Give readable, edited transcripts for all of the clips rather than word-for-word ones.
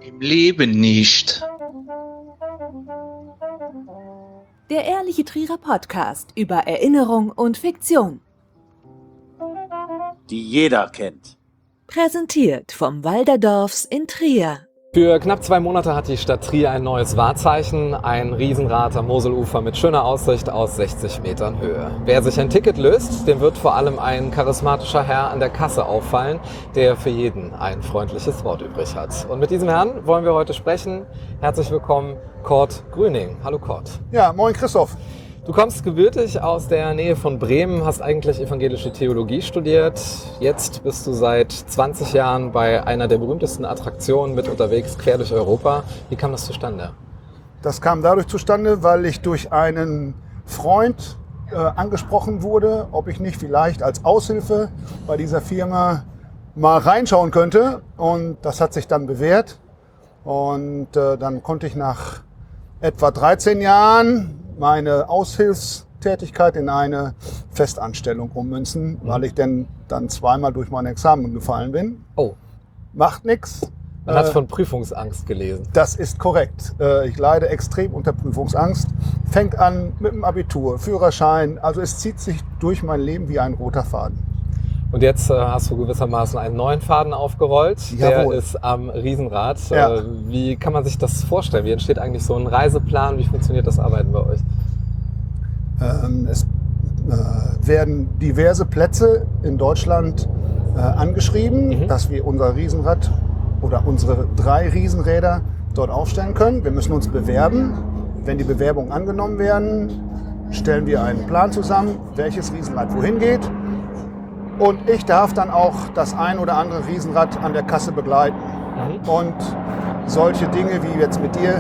Im Leben nicht. Der Ehrliche Trierer Podcast über Erinnerung und Fiktion. Die jeder kennt. Präsentiert vom Walderdorfs in Trier. Für knapp 2 Monate hat die Stadt Trier ein neues Wahrzeichen, ein Riesenrad am Moselufer mit schöner Aussicht aus 60 Metern Höhe. Wer sich ein Ticket löst, dem wird vor allem ein charismatischer Herr an der Kasse auffallen, der für jeden ein freundliches Wort übrig hat. Und mit diesem Herrn wollen wir heute sprechen. Herzlich willkommen, Kurt Grüning. Hallo Kurt. Ja, moin Christoph. Du kommst gebürtig aus der Nähe von Bremen, hast eigentlich evangelische Theologie studiert. Jetzt bist du seit 20 Jahren bei einer der berühmtesten Attraktionen mit unterwegs, quer durch Europa. Wie kam das zustande? Das kam dadurch zustande, weil ich durch einen Freund angesprochen wurde, ob ich nicht vielleicht als Aushilfe bei dieser Firma mal reinschauen könnte. Und das hat sich dann bewährt. Und dann konnte ich nach etwa 13 Jahren meine Aushilfstätigkeit in eine Festanstellung ummünzen, weil ich dann zweimal durch mein Examen gefallen bin. Oh. Macht nix. Man hat von Prüfungsangst gelesen. Das ist korrekt. Ich leide extrem unter Prüfungsangst. Fängt an mit dem Abitur, Führerschein. Also es zieht sich durch mein Leben wie ein roter Faden. Und jetzt hast du gewissermaßen einen neuen Faden aufgerollt. Jawohl. Der ist am Riesenrad. Ja. Wie kann man sich das vorstellen? Wie entsteht eigentlich so ein Reiseplan? Wie funktioniert das Arbeiten bei euch? Es werden diverse Plätze in Deutschland angeschrieben, dass wir unser Riesenrad oder unsere 3 Riesenräder dort aufstellen können. Wir müssen uns bewerben. Wenn die Bewerbungen angenommen werden, stellen wir einen Plan zusammen, welches Riesenrad wohin geht. Und ich darf dann auch das ein oder andere Riesenrad an der Kasse begleiten. Und solche Dinge wie jetzt mit dir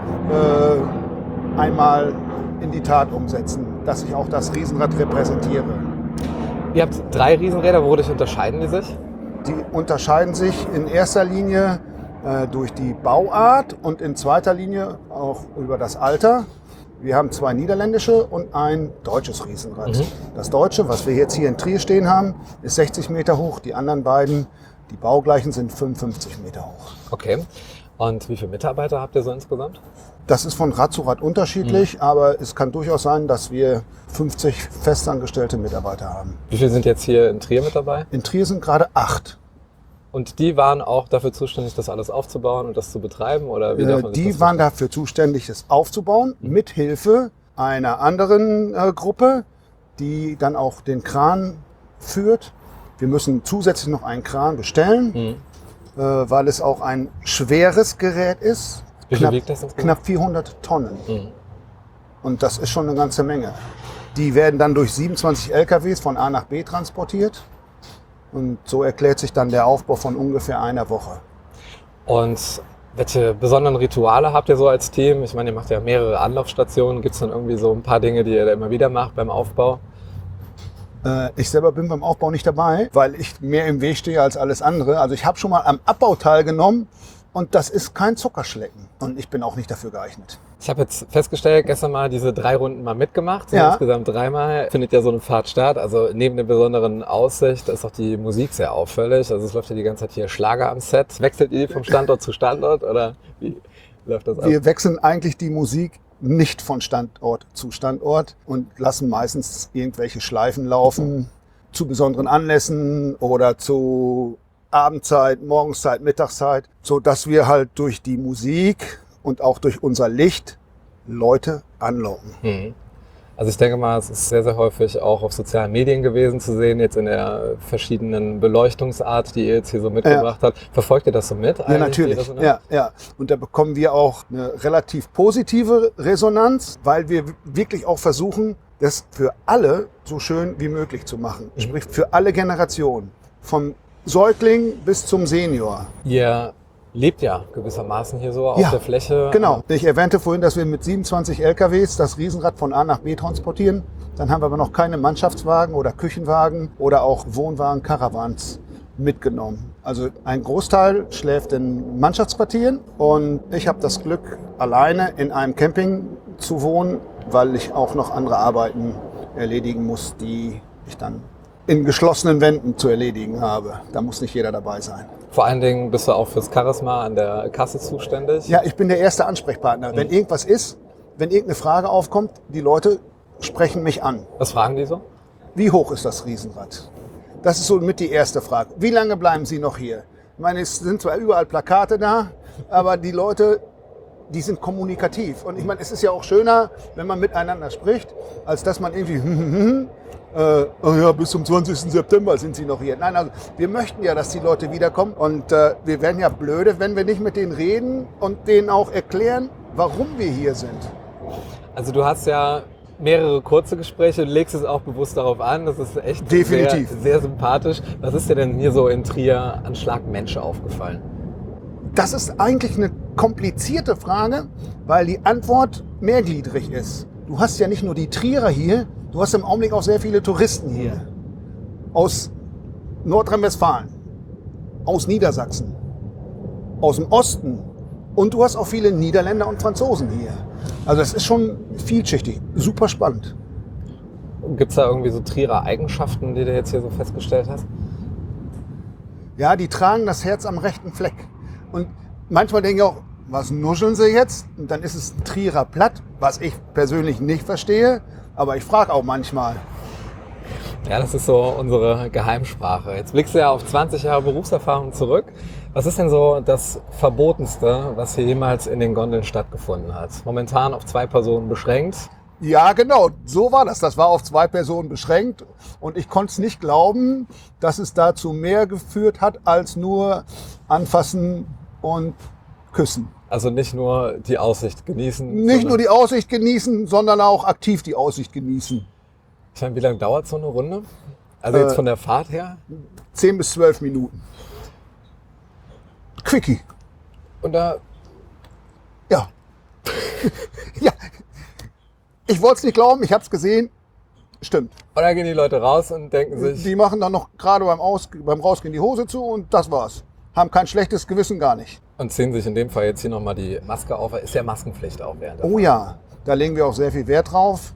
einmal in die Tat umsetzen, dass ich auch das Riesenrad repräsentiere. Ihr habt 3 Riesenräder. Wodurch unterscheiden die sich? Die unterscheiden sich in erster Linie durch die Bauart und in zweiter Linie auch über das Alter. Wir haben 2 niederländische und ein deutsches Riesenrad. Das deutsche, was wir jetzt hier in Trier stehen haben, ist 60 Meter hoch. Die anderen beiden, die baugleichen, sind 55 Meter hoch. Okay. Und wie viele Mitarbeiter habt ihr so insgesamt? Das ist von Rad zu Rad unterschiedlich, aber es kann durchaus sein, dass wir 50 festangestellte Mitarbeiter haben. Wie viele sind jetzt hier in Trier mit dabei? In Trier sind gerade 8. Und die waren auch dafür zuständig, das alles aufzubauen und das zu betreiben? Oder wie darf man sich Die das waren dafür zuständig, es aufzubauen, mit Hilfe einer anderen Gruppe, die dann auch den Kran führt. Wir müssen zusätzlich noch einen Kran bestellen, weil es auch ein schweres Gerät ist. Wie viel wiegt das insgesamt? Knapp 400 Tonnen. Und das ist schon eine ganze Menge. Die werden dann durch 27 LKWs von A nach B transportiert. Und so erklärt sich dann der Aufbau von ungefähr einer Woche. Und welche besonderen Rituale habt ihr so als Team? Ich meine, ihr macht ja mehrere Anlaufstationen. Gibt es dann irgendwie so ein paar Dinge, die ihr da immer wieder macht beim Aufbau? Ich selber bin beim Aufbau nicht dabei, weil ich mehr im Weg stehe als alles andere. Also ich habe schon mal am Abbau teilgenommen und das ist kein Zuckerschlecken. Und ich bin auch nicht dafür geeignet. Ich habe jetzt festgestellt, gestern mal diese 3 Runden mal mitgemacht. So Ja. Insgesamt 3-mal findet ja so eine Fahrt statt. Also neben der besonderen Aussicht ist auch die Musik sehr auffällig. Also es läuft ja die ganze Zeit hier Schlager am Set. Wechselt ihr die vom Standort zu Standort oder wie läuft das ab? Wir wechseln eigentlich die Musik nicht von Standort zu Standort und lassen meistens irgendwelche Schleifen laufen zu besonderen Anlässen oder zu Abendzeit, Morgenszeit, Mittagszeit, so dass wir halt durch die Musik und auch durch unser Licht Leute anlocken. Also ich denke mal, es ist sehr, sehr häufig auch auf sozialen Medien gewesen zu sehen, jetzt in der verschiedenen Beleuchtungsart, die ihr jetzt hier so mitgebracht habt. Verfolgt ihr das so mit? Ja, natürlich. Ja. Und da bekommen wir auch eine relativ positive Resonanz, weil wir wirklich auch versuchen, das für alle so schön wie möglich zu machen. Sprich, für alle Generationen. Vom Säugling bis zum Senior. Ihr lebt ja gewissermaßen hier so auf der Fläche. Genau. Ich erwähnte vorhin, dass wir mit 27 LKWs das Riesenrad von A nach B transportieren. Dann haben wir aber noch keine Mannschaftswagen oder Küchenwagen oder auch Wohnwagen, Caravans mitgenommen. Also ein Großteil schläft in Mannschaftsquartieren und ich habe das Glück, alleine in einem Camping zu wohnen, weil ich auch noch andere Arbeiten erledigen muss, die ich dann in geschlossenen Wänden zu erledigen habe. Da muss nicht jeder dabei sein. Vor allen Dingen bist du auch fürs Charisma an der Kasse zuständig. Ja, ich bin der erste Ansprechpartner. Wenn irgendwas ist, wenn irgendeine Frage aufkommt, die Leute sprechen mich an. Was fragen die so? Wie hoch ist das Riesenrad? Das ist so mit die erste Frage. Wie lange bleiben Sie noch hier? Ich meine, es sind zwar überall Plakate da, aber die Leute, die sind kommunikativ. Und ich meine, es ist ja auch schöner, wenn man miteinander spricht, als dass man irgendwie, oh ja, bis zum 20. September sind Sie noch hier. Nein, also wir möchten ja, dass die Leute wiederkommen. Und wir werden ja blöde, wenn wir nicht mit denen reden und denen auch erklären, warum wir hier sind. Also du hast ja mehrere kurze Gespräche, du legst es auch bewusst darauf an, das ist echt Definitiv. Sehr, sehr sympathisch. Was ist dir denn hier so in Trier an Schlag Mensch aufgefallen? Das ist eigentlich eine komplizierte Frage, weil die Antwort mehrgliedrig ist. Du hast ja nicht nur die Trierer hier, du hast im Augenblick auch sehr viele Touristen hier. Aus Nordrhein-Westfalen, aus Niedersachsen, aus dem Osten und du hast auch viele Niederländer und Franzosen hier. Also es ist schon vielschichtig, super spannend. Gibt es da irgendwie so Trierer Eigenschaften, die du jetzt hier so festgestellt hast? Ja, die tragen das Herz am rechten Fleck. Und manchmal denke ich auch, was nuscheln sie jetzt? Und dann ist es Trierer Platt, was ich persönlich nicht verstehe. Aber ich frage auch manchmal. Ja, das ist so unsere Geheimsprache. Jetzt blickst du ja auf 20 Jahre Berufserfahrung zurück. Was ist denn so das Verbotenste, was hier jemals in den Gondeln stattgefunden hat? Momentan auf 2 Personen beschränkt. Ja, genau, so war das. Das war auf 2 Personen beschränkt. Und ich konnte es nicht glauben, dass es dazu mehr geführt hat, als nur anfassen und küssen. Also nicht nur die Aussicht genießen. Nicht nur die Aussicht genießen, sondern auch aktiv die Aussicht genießen. Ich meine, wie lange dauert so eine Runde? Also jetzt von der Fahrt her? 10 bis 12 Minuten. Quickie. Und da, Ja. Ja. Ich wollte es nicht glauben, ich habe es gesehen. Stimmt. und dann gehen die Leute raus und denken sich, Die machen dann noch gerade beim Rausgehen die Hose zu und das war's. Haben kein schlechtes Gewissen, gar nicht. und ziehen sich in dem Fall jetzt hier nochmal die Maske auf. Ist ja Maskenpflicht auch während der Oh ja, da legen wir auch sehr viel Wert drauf.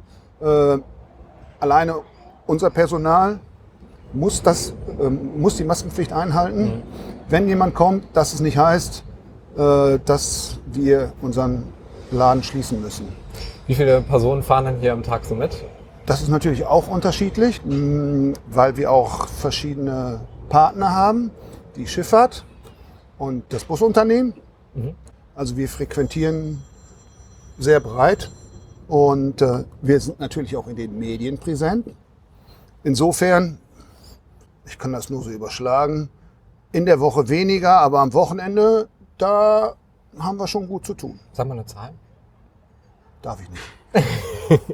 Alleine unser Personal muss die Maskenpflicht einhalten. Wenn jemand kommt, dass es nicht heißt, dass wir unseren Laden schließen müssen. Wie viele Personen fahren denn hier am Tag so mit? Das ist natürlich auch unterschiedlich, weil wir auch verschiedene Partner haben, die Schifffahrt und das Busunternehmen. Also wir frequentieren sehr breit und wir sind natürlich auch in den Medien präsent. Insofern, ich kann das nur so überschlagen, in der Woche weniger, aber am Wochenende, da haben wir schon gut zu tun. Sag mal eine Zahl. Darf ich nicht.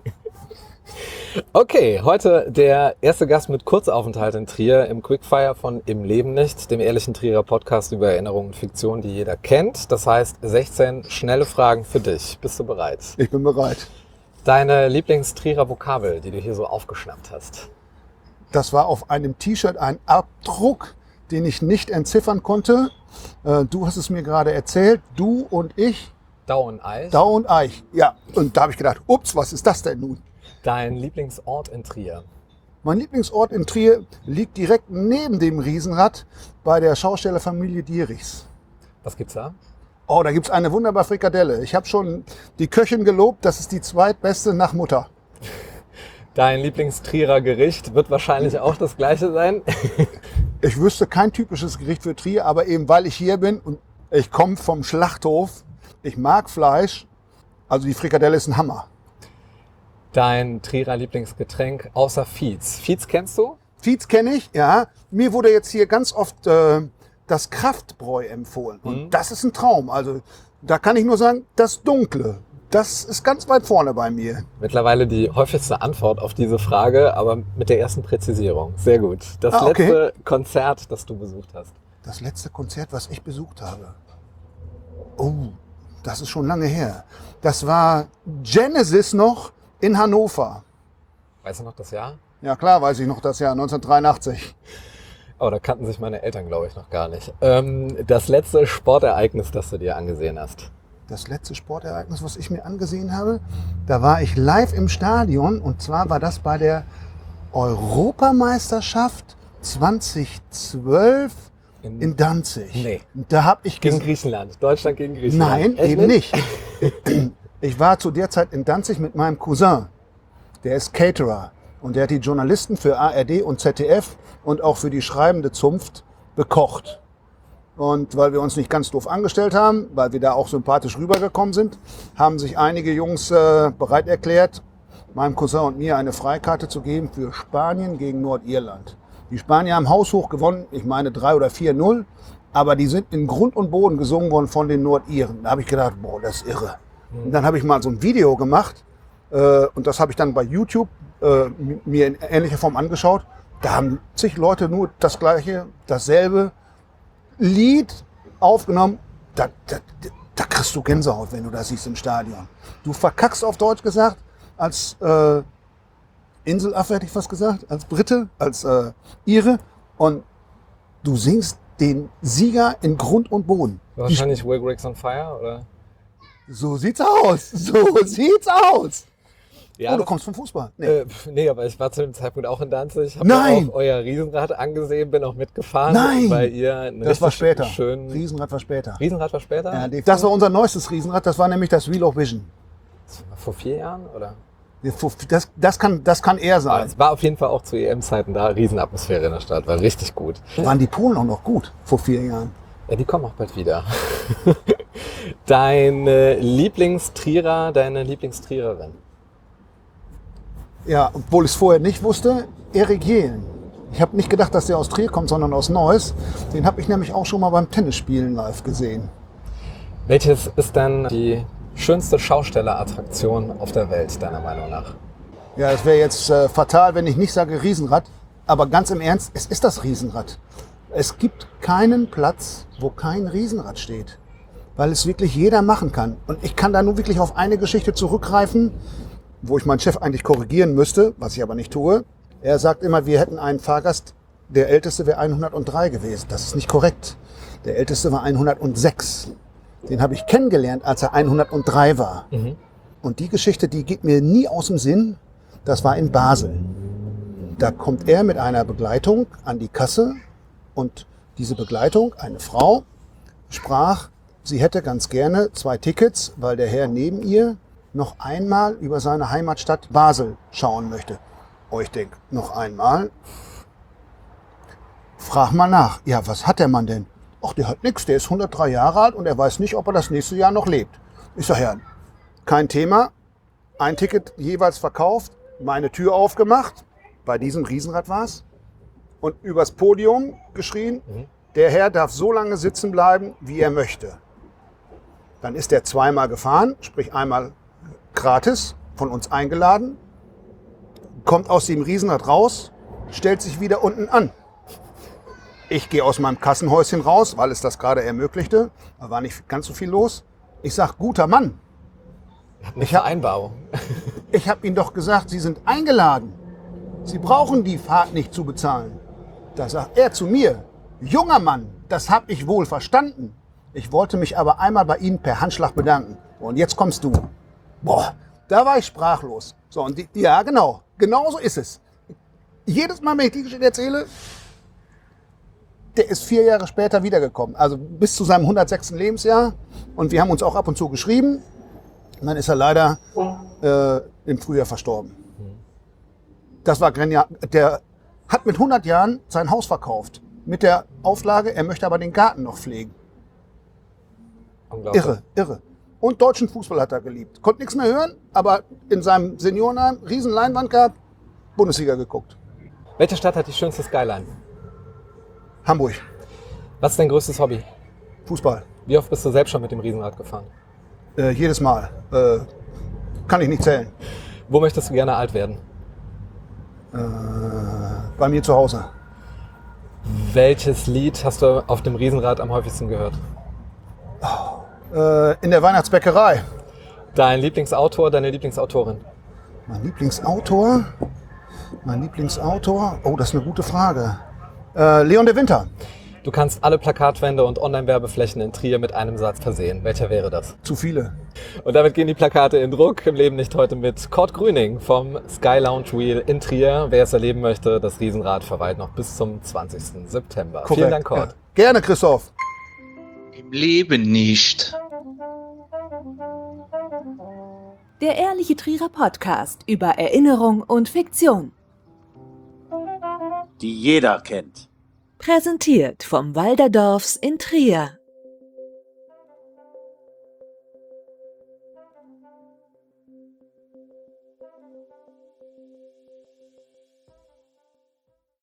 Okay, heute der erste Gast mit Kurzaufenthalt in Trier im Quickfire von Im Leben nicht, dem ehrlichen Trierer Podcast über Erinnerungen und Fiktion, die jeder kennt. Das heißt 16 schnelle Fragen für dich. Bist du bereit? Ich bin bereit. Deine Lieblings-Trierer Vokabel, die du hier so aufgeschnappt hast? Das war auf einem T-Shirt ein Abdruck, den ich nicht entziffern konnte. Du hast es mir gerade erzählt, du und ich. Dau und Eich. Dau und Eich, ja. Und da habe ich gedacht, ups, was ist das denn nun? Dein Lieblingsort in Trier? Mein Lieblingsort in Trier liegt direkt neben dem Riesenrad bei der Schaustellerfamilie Dierichs. Was gibt's da? Oh, da gibt's eine wunderbare Frikadelle. Ich habe schon die Köchin gelobt, das ist die zweitbeste nach Mutter. Dein Lieblingstrierer Gericht wird wahrscheinlich auch das gleiche sein. Ich wüsste kein typisches Gericht für Trier, aber eben weil ich hier bin und ich komme vom Schlachthof, ich mag Fleisch, also die Frikadelle ist ein Hammer. Dein Trierer Lieblingsgetränk außer Fietz. Fietz kennst du? Fietz kenne ich, ja. Mir wurde jetzt hier ganz oft das Kraftbräu empfohlen. Und das ist ein Traum. Also da kann ich nur sagen, das Dunkle, das ist ganz weit vorne bei mir. Mittlerweile die häufigste Antwort auf diese Frage, aber mit der ersten Präzisierung. Sehr gut. Das okay. letzte Konzert, das du besucht hast. Das letzte Konzert, was ich besucht habe. Oh, das ist schon lange her. Das war Genesis noch in Hannover. Weißt du noch das Jahr? Ja klar, weiß ich noch das Jahr, 1983. Oh, da kannten sich meine Eltern, glaube ich, noch gar nicht. Das letzte Sportereignis, das du dir angesehen hast. Das letzte Sportereignis, was ich mir angesehen habe, da war ich live im Stadion und zwar war das bei der Europameisterschaft 2012 in Danzig. Nee. Da habe ich Gegen Griechenland. Deutschland gegen Griechenland. Nein, Echt eben nicht. Ich war zu der Zeit in Danzig mit meinem Cousin. Der ist Caterer. Und der hat die Journalisten für ARD und ZDF und auch für die schreibende Zunft bekocht. Und weil wir uns nicht ganz doof angestellt haben, weil wir da auch sympathisch rübergekommen sind, haben sich einige Jungs bereit erklärt, meinem Cousin und mir eine Freikarte zu geben für Spanien gegen Nordirland. Die Spanier haben haushoch gewonnen, ich meine 3 oder 4-0, aber die sind in Grund und Boden gesungen worden von den Nordiren. Da habe ich gedacht, boah, das ist irre. Und dann habe ich mal so ein Video gemacht und das habe ich dann bei YouTube mir in ähnlicher Form angeschaut. Da haben zig Leute nur das gleiche, dasselbe Lied aufgenommen. Da kriegst du Gänsehaut, wenn du das siehst im Stadion. Du verkackst auf Deutsch gesagt, als Inselaffe hätte ich fast gesagt, als Brite, als Ire. Und du singst den Sieger in Grund und Boden. Wahrscheinlich Will Griggs on Fire, oder? So sieht's aus. So sieht's aus. Ja, Du kommst vom Fußball. Nee. Nee, aber ich war zu dem Zeitpunkt auch in Danzig. Hab Nein! mir auch euer Riesenrad angesehen, bin auch mitgefahren. Nein! Weil ihr einen Das war richtig später. schönen... Riesenrad war später. Riesenrad war später? Ja, das war unser neuestes Riesenrad. Das war nämlich das Wheel of Vision. Vor 4 Jahren, oder? Das kann er Aber sein. es war auf jeden Fall auch zu EM-Zeiten da. Riesenatmosphäre in der Stadt, war richtig gut. Waren die Polen auch noch gut vor 4 Jahren? Ja, die kommen auch bald wieder. Deine Lieblingstrierer, deine Lieblingstriererin? Ja, obwohl ich es vorher nicht wusste, Erik Jehlen. Ich habe nicht gedacht, dass der aus Trier kommt, sondern aus Neuss. Den habe ich nämlich auch schon mal beim Tennisspielen live gesehen. Welches ist denn die schönste Schaustellerattraktion auf der Welt, deiner Meinung nach? Ja, es wäre jetzt fatal, wenn ich nicht sage Riesenrad. Aber ganz im Ernst, es ist das Riesenrad. Es gibt keinen Platz, wo kein Riesenrad steht. Weil es wirklich jeder machen kann. Und ich kann da nur wirklich auf eine Geschichte zurückgreifen, wo ich meinen Chef eigentlich korrigieren müsste, was ich aber nicht tue. Er sagt immer, wir hätten einen Fahrgast, der älteste wäre 103 gewesen. Das ist nicht korrekt. Der älteste war 106. Den habe ich kennengelernt, als er 103 war. Und die Geschichte, die geht mir nie aus dem Sinn. Das war in Basel. Da kommt er mit einer Begleitung an die Kasse und diese Begleitung, eine Frau, sprach, sie hätte ganz gerne 2 Tickets, weil der Herr neben ihr noch einmal über seine Heimatstadt Basel schauen möchte. Oh, ich denke, noch einmal? Frag mal nach. Ja, was hat der Mann denn? Ach, der hat nichts, der ist 103 Jahre alt und er weiß nicht, ob er das nächste Jahr noch lebt. Ich sag, ja, kein Thema. Ein Ticket jeweils verkauft, meine Tür aufgemacht, bei diesem Riesenrad war's, und übers Podium geschrien, der Herr darf so lange sitzen bleiben, wie er möchte. Dann ist er zweimal gefahren, sprich einmal gratis, von uns eingeladen, kommt aus dem Riesenrad raus, stellt sich wieder unten an. Ich gehe aus meinem Kassenhäuschen raus, weil es das gerade ermöglichte. Da war nicht ganz so viel los. Ich sag, guter Mann. Eine Vereinbarung. Ich habe Ihnen doch gesagt, Sie sind eingeladen. Sie brauchen die Fahrt nicht zu bezahlen. Da sagt er zu mir, junger Mann, das habe ich wohl verstanden. Ich wollte mich aber einmal bei Ihnen per Handschlag bedanken. Und jetzt kommst du. Boah, da war ich sprachlos. So, und ja, genau so ist es. Jedes Mal, wenn ich die Geschichte erzähle, der ist 4 Jahre später wiedergekommen. Also bis zu seinem 106. Lebensjahr. Und wir haben uns auch ab und zu geschrieben. Und dann ist er leider im Frühjahr verstorben. Das war genial. Der hat mit 100 Jahren sein Haus verkauft. Mit der Auflage, er möchte aber den Garten noch pflegen. Irre. Und deutschen Fußball hat er geliebt. Konnte nichts mehr hören, aber in seinem Seniorenheim, riesen Leinwand gehabt, Bundesliga geguckt. Welche Stadt hat die schönste Skyline? Hamburg. Was ist dein größtes Hobby? Fußball. Wie oft bist du selbst schon mit dem Riesenrad gefahren? Jedes Mal. Kann ich nicht zählen. Wo möchtest du gerne alt werden? Bei mir zu Hause. Welches Lied hast du auf dem Riesenrad am häufigsten gehört? In der Weihnachtsbäckerei. Dein Lieblingsautor, deine Lieblingsautorin? Mein Lieblingsautor? Oh, das ist eine gute Frage. Leon de Winter. Du kannst alle Plakatwände und Online-Werbeflächen in Trier mit einem Satz versehen. Welcher wäre das? Zu viele. Und damit gehen die Plakate in Druck. Im Leben nicht heute mit Kurt Grüning vom Sky Lounge Wheel in Trier. Wer es erleben möchte, das Riesenrad verweilt noch bis zum 20. September. Korrekt. Vielen Dank, Kurt. Ja. Gerne, Christoph. Im Leben nicht. Der Ehrliche Trierer Podcast über Erinnerung und Fiktion. Die jeder kennt. Präsentiert vom Walderdorfs in Trier.